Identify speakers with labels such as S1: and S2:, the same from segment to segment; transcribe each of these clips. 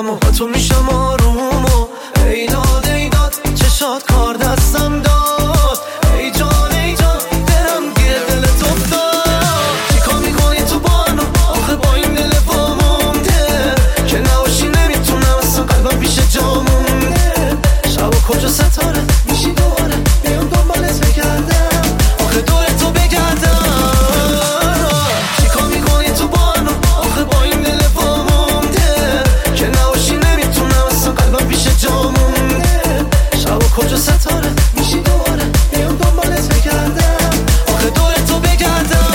S1: دلم و با تو میشم آروم و ای داد ای داد چشات کار دستم داد ای جان دلم گیر دلت افتاد چیکار میکنی تو بانو آخه با این دل وامونده که نباشی نمیتونم اصلا قلبم پیش جا مونده شب و کجا ستاره میشی دوباره بیام دنبالت بگردم آخه دور تو بگردم چیکار میکنی تو بانو آخه با این دل وامونده که نباشی نمیتونم اصلا قلبم پیش جا مونده شب و کجا ستاره میشی دوباره بیام دنبالت بگردم آخه دور تو بگردم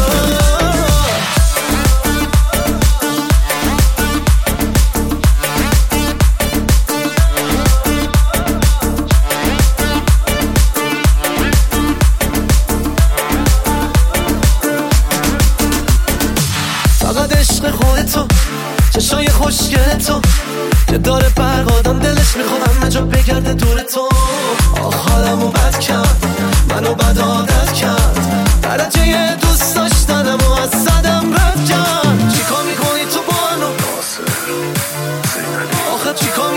S1: فقط عشق خودتو چشای خوشگل تو که داره برق آدم دلش میخواد همه جا بگرده دور تو حالمو بد کرد منو بد عادت کرد درجه دوست داشتنم و از صدم رد کرد چیکار میکنی تو بانو آخه چیکار